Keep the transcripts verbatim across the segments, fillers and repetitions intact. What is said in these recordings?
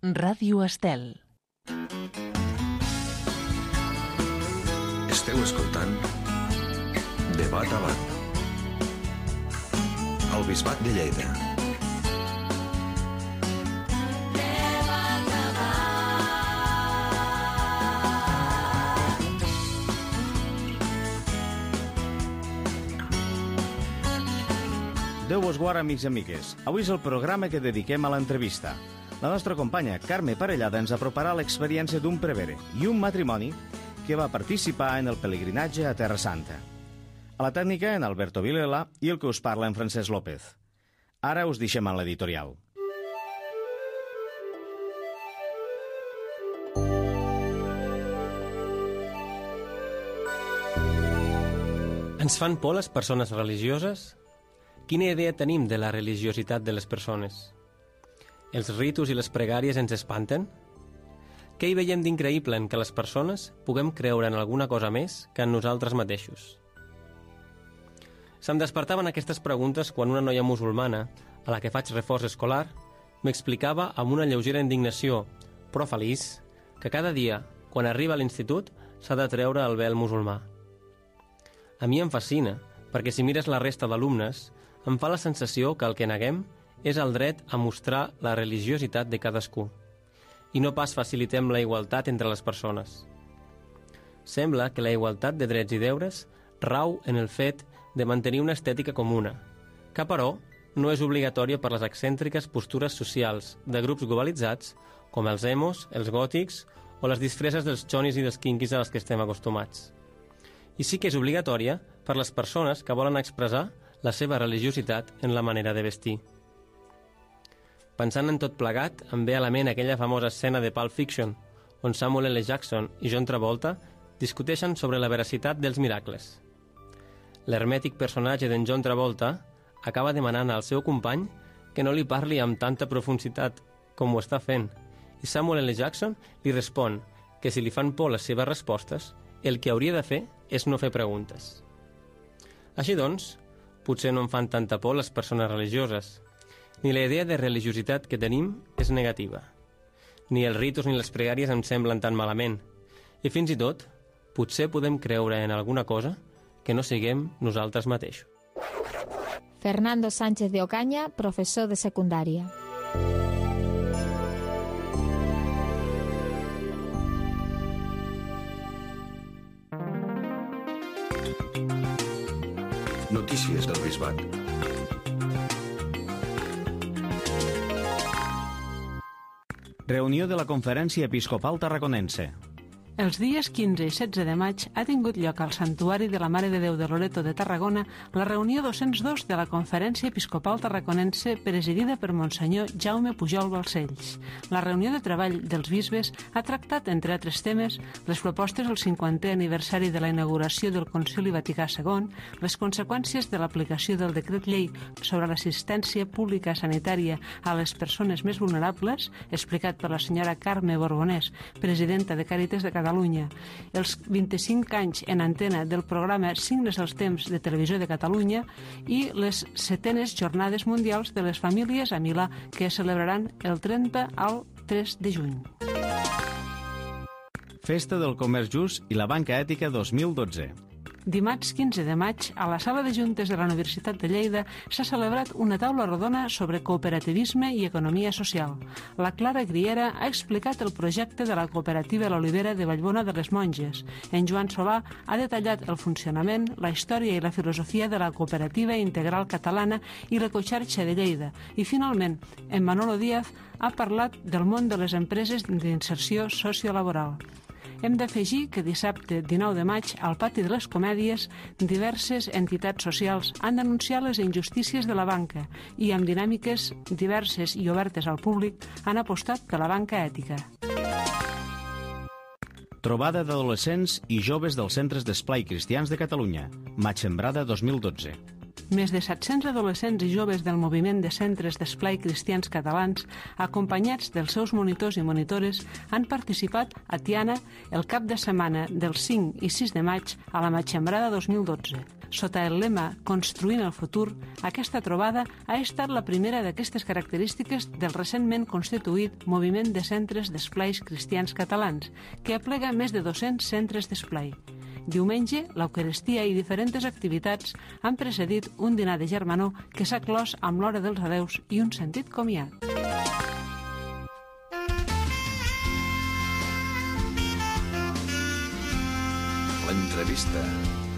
Ràdio Estel. Esteu escoltant De Bat a Bat al Bisbat de Lleida. Déu vos guard, amics i amigues. Avui és el programa que dediquem a l'entrevista. La nostra companya Carme Parellada ens aproparà l'experiència d'un prevere i un matrimoni que va participar en el pelegrinatge a Terra Santa. A la tècnica, en Alberto Vilela, i el que us parla, en Francesc López. Ara us deixem en l'editorial. Ens fan por les persones religioses? Quina idea tenim de la religiositat de les persones? Els ritus i les pregàries ens espanten? Què hi veiem d'increïble en què les persones puguem creure en alguna cosa més que en nosaltres mateixos? Se'm despertaven aquestes preguntes quan una noia musulmana, a la que faig reforç escolar, m'explicava amb una lleugera indignació, però feliç, que cada dia, quan arriba a l'institut, s'ha de treure el vel musulmà. A mi em fascina, perquè si mires la resta d'alumnes, em fa la sensació que el que neguem és el dret a mostrar la religiositat de cadascú, i no pas facilitem la igualtat entre les persones. Sembla que la igualtat de drets i deures rau en el fet de mantenir una estètica comuna, que però no és obligatòria per les excèntriques postures socials de grups globalitzats com els emos, els gòtics o les disfresses dels xonis i dels quinquis a les que estem acostumats. I sí que és obligatòria per les persones que volen expressar la seva religiositat en la manera de vestir. Pensant en tot plegat, em ve a la ment aquella famosa escena de Pulp Fiction, on Samuel L. Jackson i John Travolta discuteixen sobre la veracitat dels miracles. L'hermètic personatge d'en John Travolta acaba demanant al seu company que no li parli amb tanta profunditat com ho està fent, i Samuel L. Jackson li respon que si li fan por les seves respostes, el que hauria de fer és no fer preguntes. Així doncs, potser no em fan tanta por les persones religioses, ni la idea de religiositat que tenim és negativa, ni els ritus ni les pregàries em semblen tan malament, i fins i tot, potser podem creure en alguna cosa que no siguem nosaltres mateixos. Fernando Sánchez de Ocaña, professor de secundària. Notícies del Bisbat. Reunió de la Conferència Episcopal Tarraconense. Els dies quinze i setze de maig ha tingut lloc al Santuari de la Mare de Déu de Loreto de Tarragona la reunió dos-cents dos de la Conferència Episcopal Tarraconense presidida per Monsenyor Jaume Pujol Balcells. La reunió de treball dels bisbes ha tractat, entre altres temes, les propostes del cinquantè aniversari de la inauguració del Concili Vaticà segon, les conseqüències de l'aplicació del decret llei sobre l'assistència pública sanitària a les persones més vulnerables, explicat per la senyora Carme Borbonès, presidenta de Càritas de Catalunya, Catalunya, els vint-i-cinc anys en antena del programa Signes als Temps de Televisió de Catalunya i les setenes Jornades Mundials de les Famílies a Milà, que es celebraran el trenta al tres de juny. Festa del Comerç Just i la Banca Ètica dos mil dotze. Dimarts quinze de maig, a la Sala de Juntes de la Universitat de Lleida s'ha celebrat una taula rodona sobre cooperativisme i economia social. La Clara Griera ha explicat el projecte de la cooperativa L'Olivera de Vallbona de les Monges. En Joan Solà ha detallat el funcionament, la història i la filosofia de la cooperativa integral catalana i l'ecoxarxa de Lleida. I finalment, en Manolo Díaz ha parlat del món de les empreses d'inserció sociolaboral. Hem d'afegir que dissabte dinou de maig, al Pati de les Comèdies, diverses entitats socials han denunciat les injustícies de la banca i, amb dinàmiques diverses i obertes al públic, han apostat per la banca ètica. Trobada d'adolescents i joves dels centres d'esplai cristians de Catalunya, Maig Sembrada dos mil dotze. Més de set-cents adolescents i joves del moviment de centres d'esplai cristians catalans, acompanyats dels seus monitors i monitores, han participat a Tiana el cap de setmana del cinc i sis de maig a la Matxembrada dos mil dotze. Sota el lema Construint el futur, aquesta trobada ha estat la primera d'aquestes característiques del recentment constituït Moviment de Centres d'Esplais Cristians Catalans, que aplega més de dos-cents centres d'esplai. Diumenge, l'Eucaristia i diferents activitats han precedit un dinar de germanor que s'ha clos amb l'hora dels adeus i un sentit comiat. L'entrevista.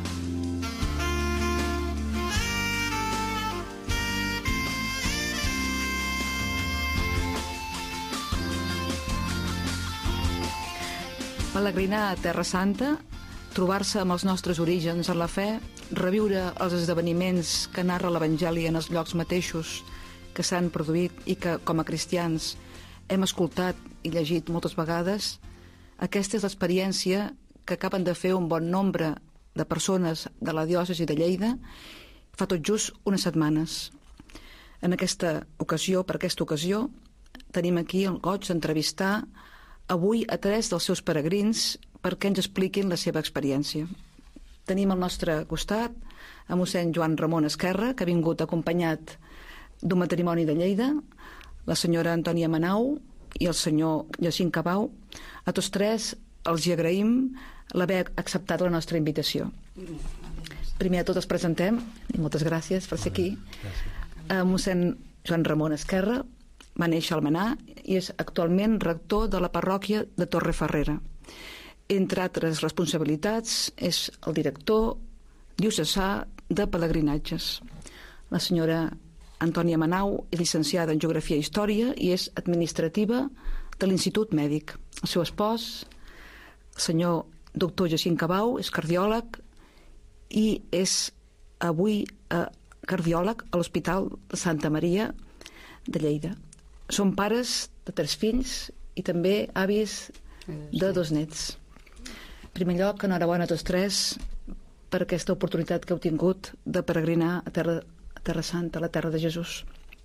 Pelegrinar a Terra Santa, trobar-se amb els nostres orígens en la fe, reviure els esdeveniments que narra l'Evangeli en els llocs mateixos que s'han produït i que, com a cristians, hem escoltat i llegit moltes vegades, aquesta és l'experiència que acaben de fer un bon nombre de persones de la diòcesi de Lleida fa tot just unes setmanes. En aquesta ocasió, per aquesta ocasió, tenim aquí el goig d'entrevistar avui a tres dels seus peregrins perquè ens expliquin la seva experiència. Tenim al nostre costat a mossèn Joan Ramon Esquerra, que ha vingut acompanyat d'un matrimoni de Lleida, la senyora Antònia Manau i el senyor Jacint Cabau. A tots tres els hi agraïm l'haver acceptat la nostra invitació. Primer de tot els presentem, i moltes gràcies per ser aquí, a mossèn Joan Ramon Esquerra. Va néixer a Almenar i és actualment rector de la parròquia de Torrefarrera. Entre altres responsabilitats, és el director diocesà de pelegrinatges. La senyora Antònia Manau és llicenciada en Geografia i Història i és administrativa de l'Institut Mèdic. El seu espòs, el senyor doctor Jacint Cabau, és cardiòleg i és avui eh, cardiòleg a l'Hospital de Santa Maria de Lleida. Són pares de tres fills i també avis de dos nets. En primer lloc, enhorabona a tots tres per aquesta oportunitat que heu tingut de peregrinar a Terra, a Terra Santa, a la terra de Jesús.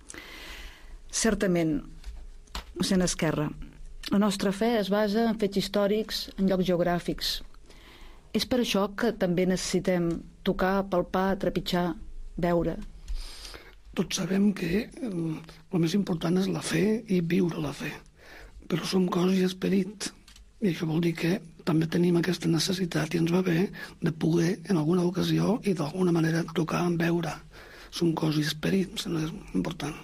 Certament, mossèn Esquerra, la nostra fe es basa en fets històrics, en llocs geogràfics. És per això que també necessitem tocar, palpar, trepitjar, veure. Tots sabem que el més important és la fe i viure la fe, però som cos i esperit, i això vol dir que també tenim aquesta necessitat i ens va bé de poder en alguna ocasió i d'alguna manera tocar en veure. Som cos i esperit, em sembla important.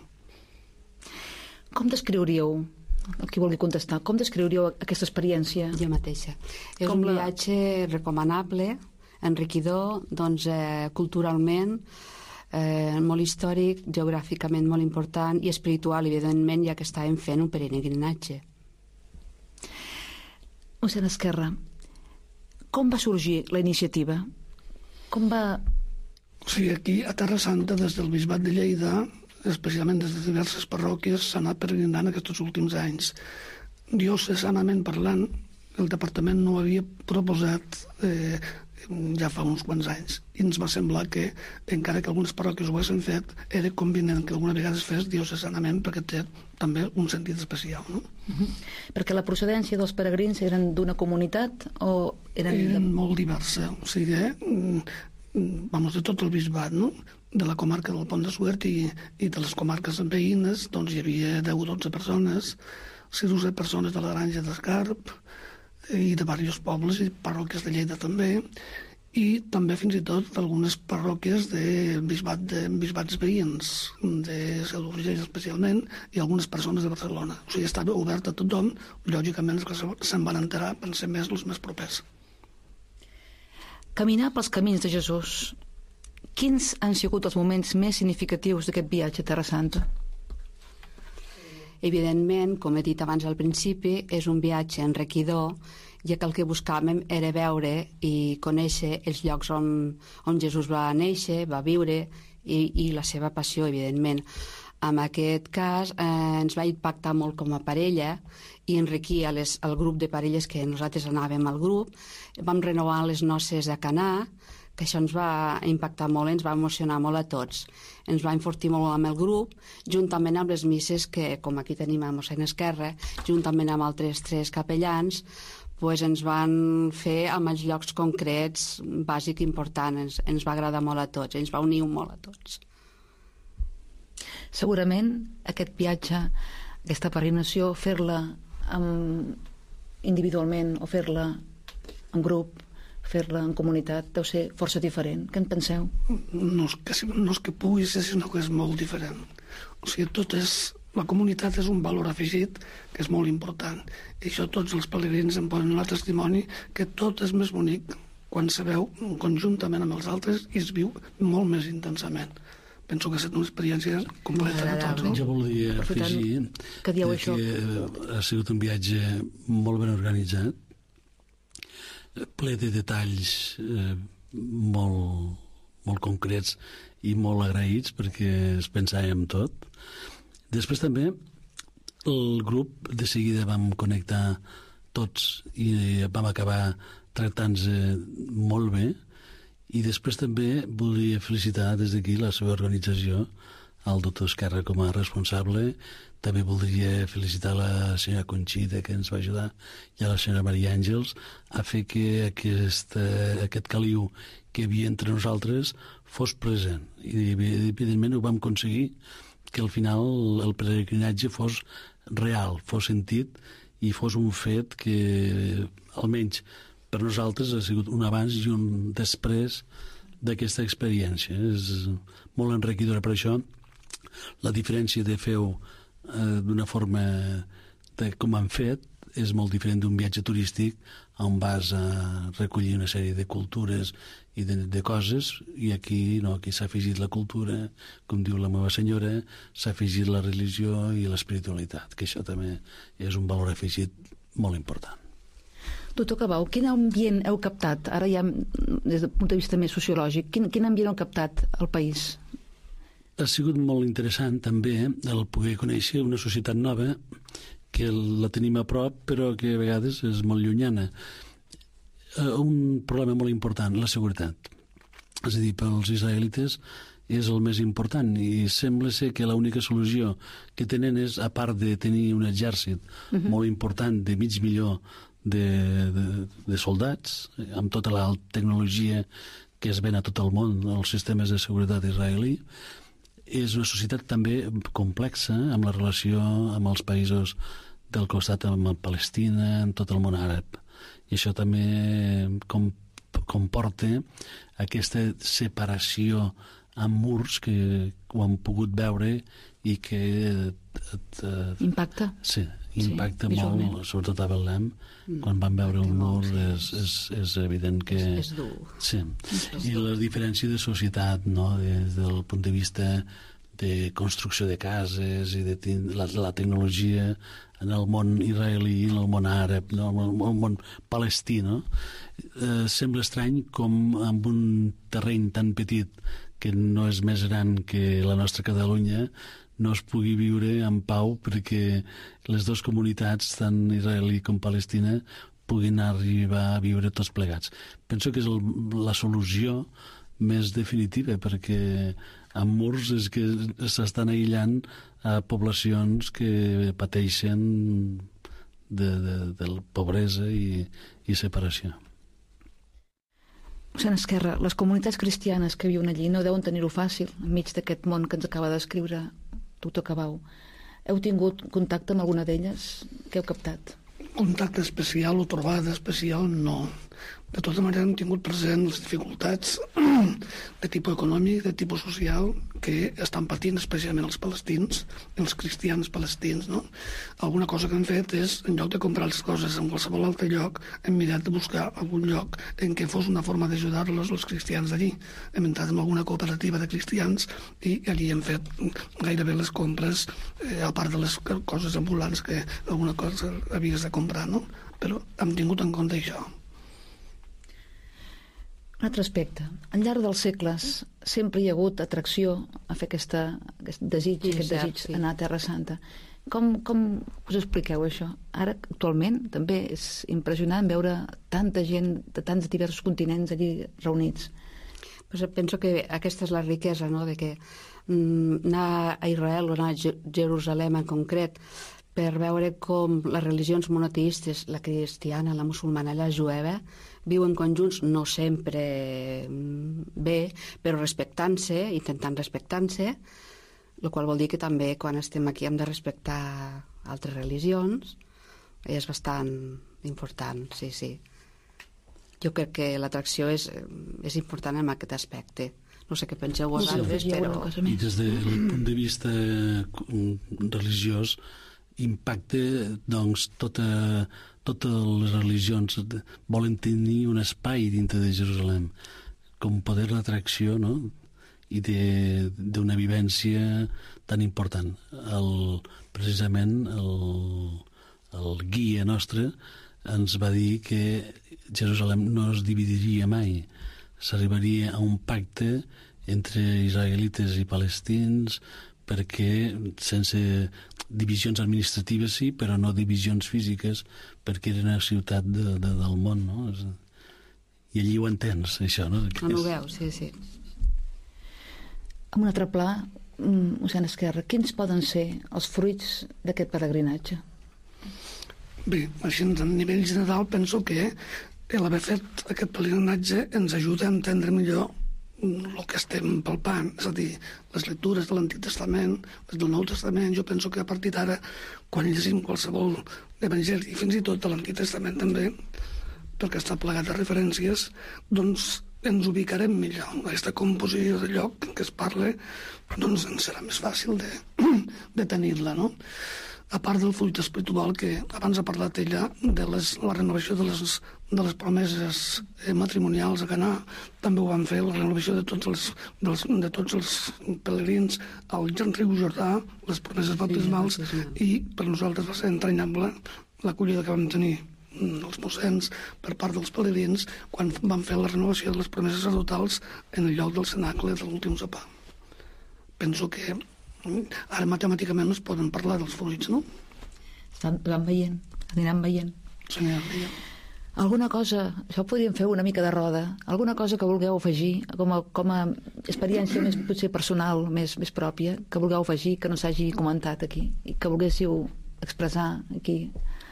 Com descriuríeu, el que vulgui contestar, com descriuríeu aquesta experiència? Jo mateixa. És com un la... viatge recomanable, enriquidor, doncs, eh, culturalment, Eh, molt històric, geogràficament molt important i espiritual, evidentment, ja que estàvem fent un peregrinatge. Mossèn Esquerra, com va sorgir la iniciativa? Com va... O sigui, aquí a Terra Santa, des del Bisbat de Lleida, especialment des de diverses parròquies, s'ha anat peregrinant aquests últims anys. Diocesanament parlant, el departament no havia proposat eh, ja fa uns quants anys, i ens va semblar que, encara que algunes parròquies ho haguessin fet, era convenient que alguna vegada es fes diocesanament perquè té també un sentit especial, no? Uh-huh. Perquè la procedència dels peregrins eren d'una comunitat o eren... Eren molt diversa, o sigui, eh, vamos, de tot el bisbat, no? De la comarca del Pont de Suert i, i de les comarques veïnes, doncs hi havia deu o dotze persones, sis o set persones de la Granja d'Escarp, i de diversos pobles i parròquies de Lleida també, i també fins i tot algunes parròquies de, bisbat, de bisbats veïns, de Selurgell especialment, i algunes persones de Barcelona. O sigui, estava obert a tothom, lògicament els que se'n van enterar van ser més els més propers. Caminar pels camins de Jesús. Quins han sigut els moments més significatius d'aquest viatge a Terra Santa? Evidentment, com he dit abans al principi, és un viatge enriquidor, ja que el que buscàvem era veure i conèixer els llocs on, on Jesús va néixer, va viure i, i la seva passió, evidentment. En aquest cas eh, ens va impactar molt com a parella i enriquir a les, el grup de parelles que nosaltres anàvem al grup. Vam renovar les noces a Canà, que això ens va impactar molt, ens va emocionar molt a tots. Ens va enfortir molt amb el grup, juntament amb les misses que, com aquí tenim a mossèn Esquerra, juntament amb altres tres capellans, pues ens van fer amb els llocs concrets bàsic important. Ens, ens va agradar molt a tots, ens va unir molt a tots. Segurament aquest viatge, aquesta peregrinació, fer-la amb... individualment o fer-la en grup, fer-la en comunitat, deu ser força diferent. Què en penseu? No és que, no és que pugui ser, sinó que és molt diferent. O sigui, tot és... La comunitat és un valor afegit que és molt important. I això tots els pelegrins em poden donar testimoni que tot és més bonic quan se veu conjuntament amb els altres i es viu molt més intensament. Penso que ha estat una experiència completa de tots. No? Jo volia afegir que, dieu això? que ha sigut un viatge molt ben organitzat, ple de detalls eh, molt, molt concrets i molt agraïts perquè es pensàvem tot. Després també el grup de seguida vam connectar tots i vam acabar tractant-se molt bé. I després també volia felicitar des d'aquí la seva organització, el doctor Esquerra com a responsable. També voldria felicitar la senyora Conxita, que ens va ajudar, i a la senyora Maria Àngels a fer que aquest, aquest caliu que hi havia entre nosaltres fos present. I evidentment ho vam aconseguir, que al final el peregrinatge fos real, fos sentit i fos un fet que almenys per nosaltres ha sigut un abans i un després d'aquesta experiència. És molt enriquidora. Per això la diferència de fer-ho eh, d'una forma de, com han fet és molt diferent d'un viatge turístic on vas a recollir una sèrie de cultures i de, de coses, i aquí no, aquí s'ha afegit la cultura, com diu la meva senyora, s'ha afegit la religió i l'espiritualitat, que això també és un valor afegit molt important. Doctor Cabau, quin ambient heu captat, ara ja des del punt de vista més sociològic, quin, quin ambient heu captat al país? Ha sigut molt interessant també el poder conèixer una societat nova que la tenim a prop però que a vegades és molt llunyana. Un problema molt important, la seguretat. És a dir, pels israelites és el més important i sembla ser que l'única solució que tenen és, a part de tenir un exèrcit uh-huh. molt important de mig milió de, de, de soldats, amb tota la tecnologia que es ven a tot el món, els sistemes de seguretat israelí, és una societat també complexa amb la relació amb els països del costat, amb Palestina, amb tot el món àrab. I això també com, comporta aquesta separació amb murs que ho hem pogut veure i que et, et, impacta. Sí, impacta sí, molt, visualment. Sobretot a Betlem, mm. quan vam veure un mur és, és, és evident que... És, és dur. Sí, és i la diferència de societat, no?, des del punt de vista de construcció de cases i de la, la tecnologia en el món israelí, en el món àrab, no? en el món palestí, no? Eh, sembla estrany com amb un terreny tan petit que no és més gran que la nostra Catalunya no es pugui viure en pau perquè les dues comunitats, tant israelí com palestina, puguin arribar a viure tots plegats. Penso que és el, la solució més definitiva, perquè amb murs és que s'estan aïllant a poblacions que pateixen de, de, de pobresa i, i separació. Mossèn Esquerra, les comunitats cristianes que viuen allí no deuen tenir-ho fàcil enmig d'aquest món que ens acaba d'escriure doctor Cabau. Heu tingut contacte amb alguna d'elles? Què heu captat? Contacte especial o trobada especial, no. De tota manera hem tingut present les dificultats de tipus econòmic, de tipus social, que estan patint especialment els palestins, els cristians palestins, no? Alguna cosa que hem fet és, en lloc de comprar les coses en qualsevol altre lloc, hem mirat de buscar algun lloc en què fos una forma d'ajudar-los els cristians d'allí. Hem entrat en alguna cooperativa de cristians i allí hem fet gairebé les compres, eh, a part de les coses ambulants que alguna cosa havies de comprar, no? Però hem tingut en compte això. Un altre aspecte. Al llarg dels segles sempre hi ha hagut atracció a fer aquesta, aquest desig, sí, aquest desig sí. Anar a Terra Santa. Com, com us expliqueu això? Ara, actualment, també és impressionant veure tanta gent de tants diversos continents allí reunits. Pues penso que aquesta és la riquesa, no?, de que mm, anar a Israel o anar a Jerusalem en concret per veure com les religions monoteistes, la cristiana, la musulmana i la jueva, viuen conjunts, no sempre bé, però respectant-se, intentant respectant-se, el qual vol dir que també quan estem aquí hem de respectar altres religions. És bastant important, sí, sí. Jo crec que l'atracció és, és important en aquest aspecte. No sé què penseu vosaltres, però... I des del punt de vista religiós, impacta, doncs, tota, totes les religions volen tenir un espai dintre de Jerusalem, com poder d'atracció, no?, i d'una vivència tan important. El, precisament, el, el guia nostre ens va dir que Jerusalem no es dividiria mai, s'arribaria a un pacte entre israelites i palestins, perquè sense divisions administratives sí, però no divisions físiques, perquè era una ciutat de, de, del món, no? I allí ho entens, això, no? No ho veus, sí, sí. En un altre pla, Mossèn Esquerra, quins poden ser els fruits d'aquest pelegrinatge? Bé, així a nivell general penso que l'haver fet aquest pelegrinatge ens ajuda a entendre millor el que estem palpant, és a dir, les lectures de l'Antic Testament, les del Nou Testament. Jo penso que a partir d'ara, quan llegim qualsevol evangeli, i fins i tot de l'Antic Testament també, perquè està plegat de referències, doncs ens ubicarem millor. Aquesta composició de lloc que es parla, doncs ens serà més fàcil de, de tenir-la, no? A part del fruit espiritual que abans ha parlat ella de les, la renovació de les, de les promeses matrimonials a Canà, també ho van fer, la renovació de tots els, dels, de tots els pelegrins al riu Jordà, les promeses baptismals, i per nosaltres va ser entranyable l'acollida que vam tenir els mossens per part dels pelegrins quan van fer la renovació de les promeses sacerdotals en el lloc del cenacle de l'últim sopar. Penso que ara matemàticament es poden parlar dels fruits, no? Estan, van veient, aniran veient. Sí, aniran veient. Alguna cosa, això podríem fer una mica de roda, alguna cosa que vulgueu afegir com a, com a experiència més potser personal, més, més pròpia, que vulgueu afegir, que no s'hagi comentat aquí, i que volguéssiu expressar aquí?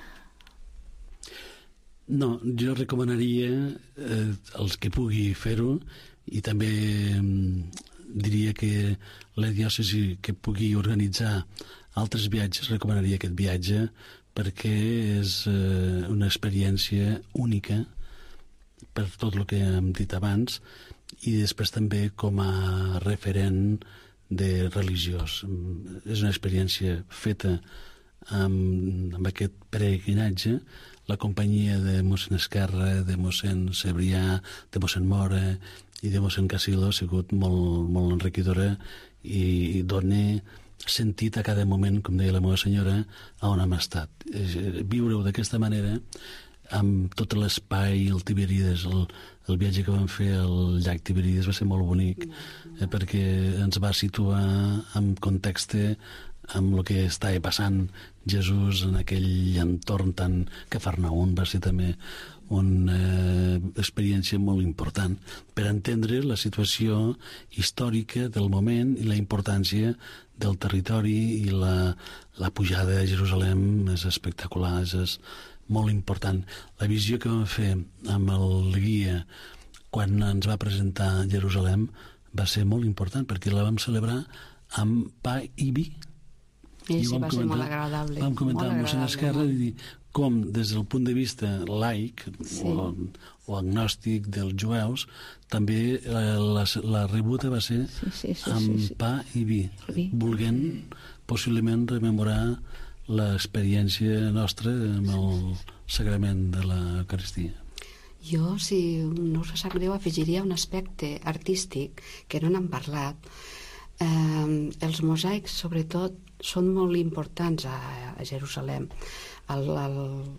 No, jo recomanaria eh, els que pugui fer-ho, i també eh, diria que la diòcesi que pugui organitzar altres viatges, recomanaria aquest viatge perquè és eh, una experiència única per tot el que hem dit abans, i després també com a referent de religiós. És una experiència feta amb, amb aquest peregrinatge. La companyia de mossèn Esquerra, de mossèn Cebrià, de mossèn Mora i de mossèn Casilo ha sigut molt, molt enriquidora i, i dona sentit a cada moment, com deia la meva senyora, a on hem estat. Viure-ho d'aquesta manera, amb tot l'espai, el Tiberíades, el, el viatge que vam fer al llac Tiberíades va ser molt bonic, eh, perquè ens va situar en context amb el que estava passant Jesús en aquell entorn tan... Cafarnaum va ser també una eh, experiència molt important per entendre la situació històrica del moment i la importància del territori, i la, la pujada a Jerusalem és espectacular, és molt important. La visió que vam fer amb el guia quan ens va presentar Jerusalem va ser molt important, perquè la vam celebrar amb pa i vi. I sí, va ser molt agradable. Vam comentar amb mossèn Esquerra i dir com, des del punt de vista laic, sí, o, o agnòstic dels jueus, també la, la rebuda va ser sí, sí, sí, amb sí, sí. pa i vi, vi, volent possiblement rememorar l'experiència nostra amb el sagrament de l'Eucaristia. Jo, si no us sap greu, afegiria un aspecte artístic que no n'hem parlat. Eh, els mosaics, sobretot, són molt importants a, a Jerusalem. Al, al,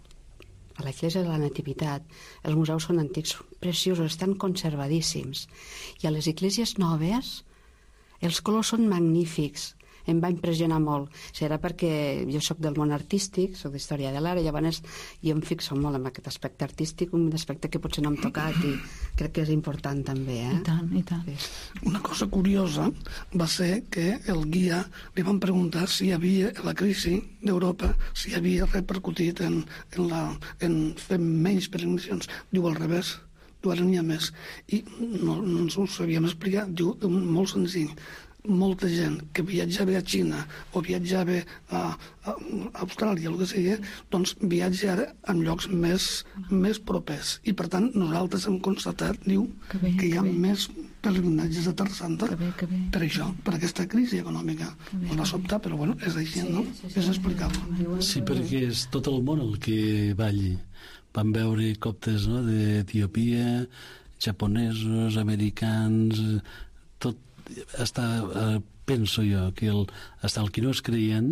a l'església de la Nativitat els museus són antics, preciosos, estan conservadíssims, i a les esglésies noves els colors són magnífics. em va impressionar molt. Serà perquè jo sóc del món artístic, sóc d'història de l'art, llavors jo em fixo molt en aquest aspecte artístic, un aspecte que potser no hem tocat i crec que és important també. Eh? I tant, i tant. Una cosa curiosa va ser que el guia li van preguntar si hi havia la crisi d'Europa, si havia repercutit en, en, la, en fer menys peregrinacions. Diu al revés, diu ara n'hi ha més. I no, no ens ho sabíem explicar, diu molt senzill. Molta gent que viatjava a Xina o viatjava a, a Austràlia, el que sigui, doncs viatja ara en llocs més, més propers. I per tant nosaltres hem constatat, diu, que, bé, que hi ha que més pelegrinatges a Terra Santa que bé, que bé. Per això, per aquesta crisi econòmica. No va sobtar, però bueno, és així, sí, no? Sí, sí, és explicable. Sí, perquè és tot el món el que va allí. Vam veure coptes, no?, d'Etiòpia, japonesos, americans, tot. Hasta, eh, penso jo que el, hasta el que no és creient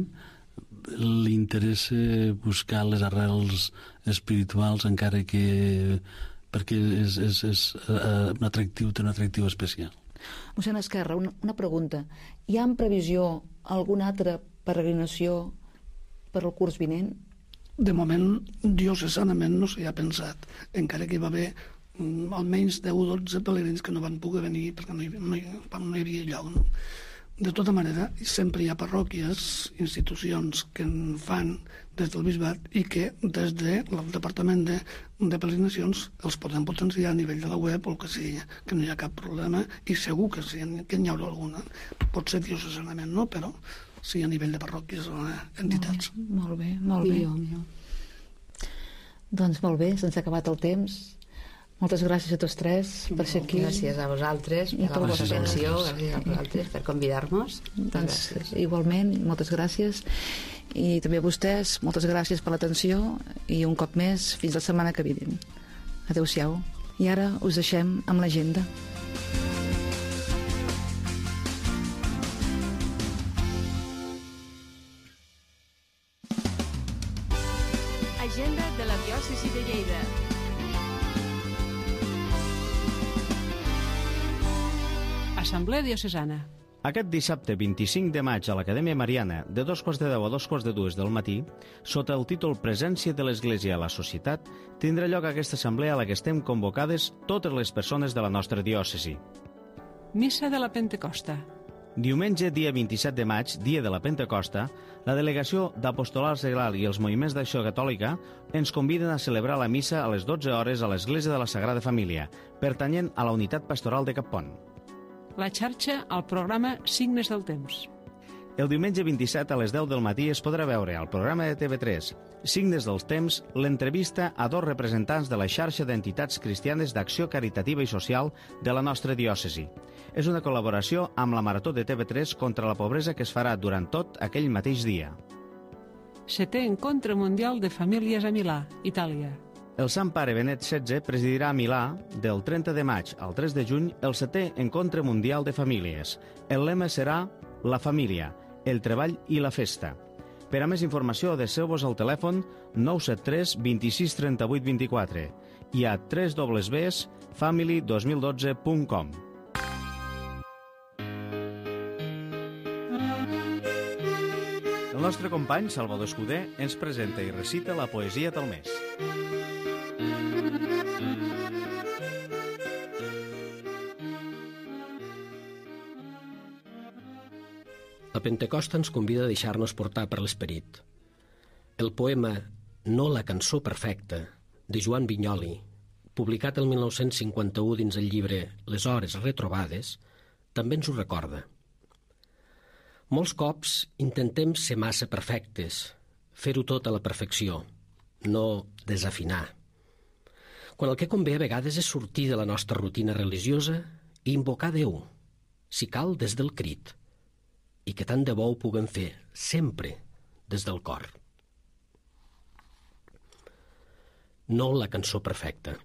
li interessa buscar les arrels espirituals, encara que perquè és, és, és uh, un atractiu, té un atractiu especial. Mossèn Esquerra, una, una pregunta. Hi ha en previsió alguna altra peregrinació per al curs vinent? De moment, diocesanament no s'hi ha pensat, encara que hi va haver almenys deu o dotze pelegrins que no van poder venir perquè no hi, no hi, no hi havia lloc. No? De tota manera, sempre hi ha parròquies, institucions que en fan des del bisbat i que des del departament de, de peregrinacions els podem potenciar a nivell de la web o el que sigui, que no hi ha cap problema, i segur que, sí, que n'hi haurà alguna. Pot ser diocesanament, no? Però sí a nivell de parròquies o entitats. Molt bé, molt bé. Millor, millor. Doncs molt bé, se'ns ha acabat el temps. Moltes gràcies a tots tres per ser aquí. Gràcies a vosaltres per la vostra atenció, gràcies a vosaltres per convidar-nos. Doncs, igualment, moltes gràcies. I també a vostès, moltes gràcies per l'atenció i un cop més, fins la setmana que ve. Adéu-siau. I ara us deixem amb l'agenda. Agenda de la diòcesi de Lleida. Assemblea Diocesana. Aquest dissabte vint-i-cinc de maig a l'Acadèmia Mariana, de dos quarts de deu a dos quarts de dues del matí, sota el títol Presència de l'Església a la Societat, tindrà lloc aquesta assemblea a la que estem convocades totes les persones de la nostra diòcesi. Missa de la Pentecosta. Diumenge, dia vint-i-set de maig, dia de la Pentecosta, la delegació d'Apostolat Seglar i els moviments d'Acció Catòlica ens conviden a celebrar la missa a les dotze hores a l'Església de la Sagrada Família, pertanyent a la Unitat Pastoral de Cappont. La xarxa al programa Signes del Temps. El diumenge vint-i-set a les deu del matí es podrà veure al programa de T V tres Signes dels Temps l'entrevista a dos representants de la xarxa d'entitats cristianes d'acció caritativa i social de la nostra diòcesi. És una col·laboració amb la Marató de T V tres contra la pobresa que es farà durant tot aquell mateix dia. Setè Encontre Mundial de Famílies a Milà, Itàlia. El Sant Pare Benet setze presidirà a Milà, del trenta de maig al tres de juny, el setè Encontre Mundial de Famílies. El lema serà La família, el treball i la festa. Per a més informació, adreceu-vos al telèfon nou set tres vint-i-sis trenta-vuit vint-i-quatre i a w w w punt family dos mil dotze punt com. El nostre company, Salvador Escudé, ens presenta i recita la poesia del mes. La Pentecosta ens convida a deixar-nos portar per l'esperit. El poema No la cançó perfecta, de Joan Vinyoli, publicat el mil nou-cents cinquanta-u dins el llibre Les hores retrobades, també ens ho recorda. Molts cops intentem ser massa perfectes, fer-ho tot a la perfecció, no desafinar. Quan el que convé a vegades és sortir de la nostra rutina religiosa i invocar Déu, si cal des del crit, i que tant de bo ho puguem fer sempre des del cor. No la cançó perfecta.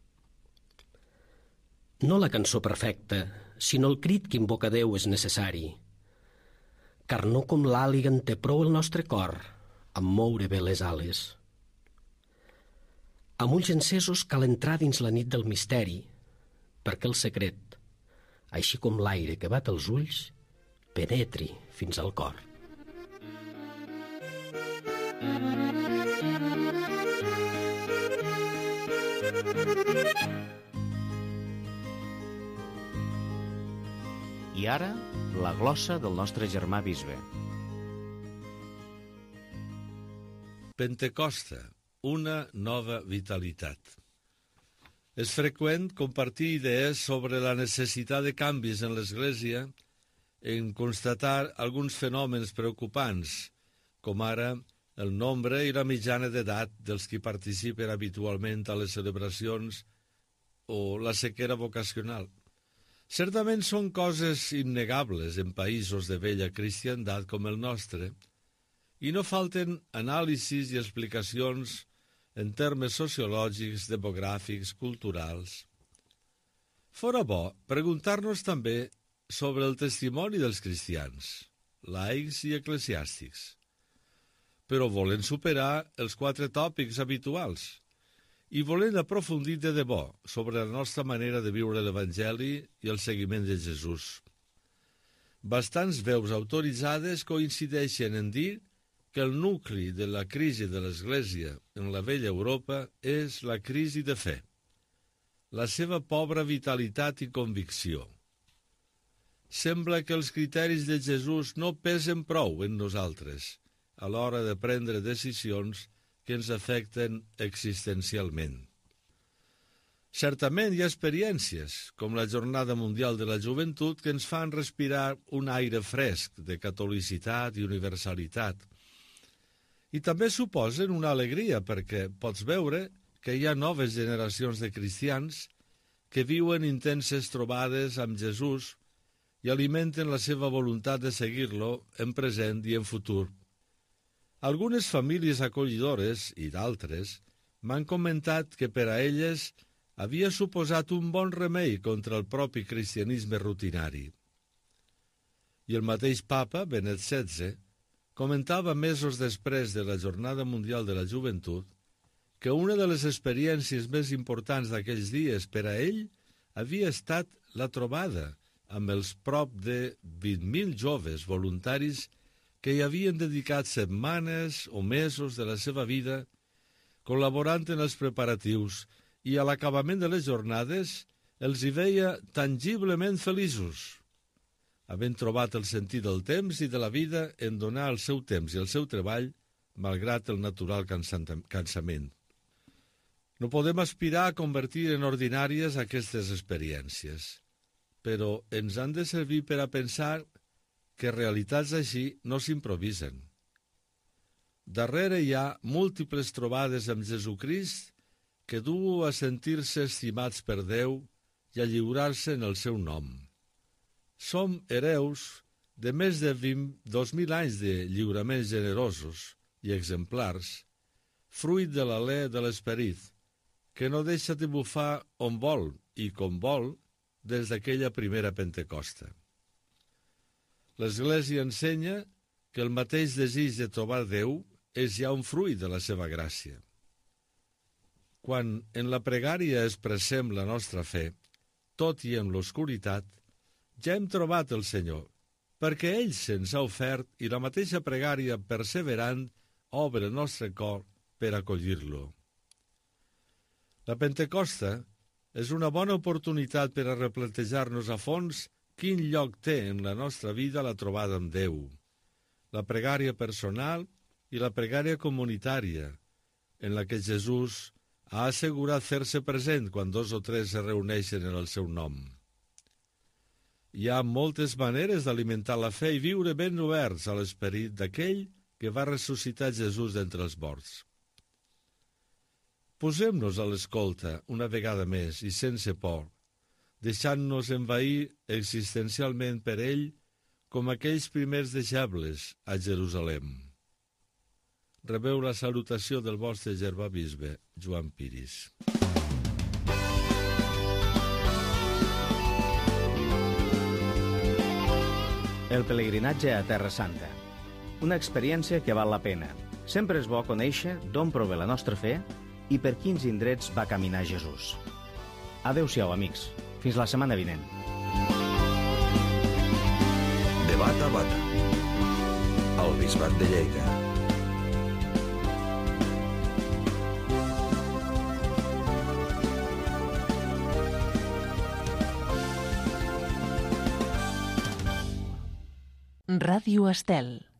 No la cançó perfecta, sinó el crit que invoca Déu és necessari, car no com l'àliga té prou el nostre cor amb moure bé les ales. Amb ulls encesos cal entrar dins la nit del misteri, perquè el secret, així com l'aire que bat els ulls, penetri fins al cor. I ara, la glossa del nostre germà bisbe. Pentecosta, una nova vitalitat. És freqüent compartir idees sobre la necessitat de canvis en l'Església en constatar alguns fenòmens preocupants, com ara el nombre i la mitjana d'edat dels qui participen habitualment a les celebracions o la sequera vocacional. Certament són coses innegables en països de vella cristiandat com el nostre, i no falten anàlisis i explicacions en termes sociològics, demogràfics, culturals. Fora bo preguntar-nos també sobre el testimoni dels cristians, laics i eclesiàstics, però volen superar els quatre tòpics habituals i volen aprofundir de debò sobre la nostra manera de viure l'Evangeli i el seguiment de Jesús. Bastants veus autoritzades coincideixen en dir que el nucli de la crisi de l'Església en la vella Europa és la crisi de fe, la seva pobra vitalitat i convicció. Sembla que els criteris de Jesús no pesen prou en nosaltres a l'hora de prendre decisions que ens afecten existencialment. Certament hi ha experiències, com la Jornada Mundial de la Joventut, que ens fan respirar un aire fresc de catolicitat i universalitat. I també suposen una alegria perquè pots veure que hi ha noves generacions de cristians que viuen intenses trobades amb Jesús i alimenten la seva voluntat de seguir-lo en present i en futur. Algunes famílies acollidores i d'altres m'han comentat que per a elles havia suposat un bon remei contra el propi cristianisme rutinari. I el mateix papa, Benet setze, comentava mesos després de la Jornada Mundial de la Joventut que una de les experiències més importants d'aquells dies per a ell havia estat la trobada amb els prop de vint mil joves voluntaris que hi havien dedicat setmanes o mesos de la seva vida col·laborant en els preparatius i a l'acabament de les jornades els hi veia tangiblement feliços, havent trobat el sentit del temps i de la vida en donar el seu temps i el seu treball malgrat el natural cansament. No podem aspirar a convertir en ordinàries aquestes experiències, però ens han de servir per a pensar que realitats així no s'improvisen. Darrere hi ha múltiples trobades amb Jesucrist que duu a sentir-se estimats per Déu i a lliurar-se en el seu nom. Som hereus de més de dos mil anys de lliuraments generosos i exemplars, fruit de l'alè de l'esperit, que no deixa de bufar on vol i com vol des d'aquella primera Pentecosta. L'Església ensenya que el mateix desig de trobar Déu és ja un fruit de la seva gràcia. Quan en la pregària expressem la nostra fe, tot i en l'oscuritat, ja hem trobat el Senyor, perquè ell se'ns ha ofert i la mateixa pregària perseverant obre el nostre cor per acollir-lo. La Pentecosta és una bona oportunitat per a replantejar-nos a fons quin lloc té en la nostra vida la trobada amb Déu, la pregària personal i la pregària comunitària, en la que Jesús ha assegurat fer-se present quan dos o tres se reuneixen en el seu nom. Hi ha moltes maneres d'alimentar la fe i viure ben oberts a l'esperit d'aquell que va ressuscitar Jesús d'entre els morts. Posem-nos a l'escolta una vegada més i sense por, deixant-nos envair existencialment per ell com aquells primers deixebles a Jerusalem. Rebeu la salutació del vostre germà bisbe, Joan Piris. El pelegrinatge a Terra Santa. Una experiència que val la pena. Sempre és bo conèixer d'on prové la nostra fe i per quins indrets va caminar Jesús. Adéu-siau, amics. Fins la setmana vinent. De Bata a Bata, al Bisbat de Lleida. Ràdio Estel.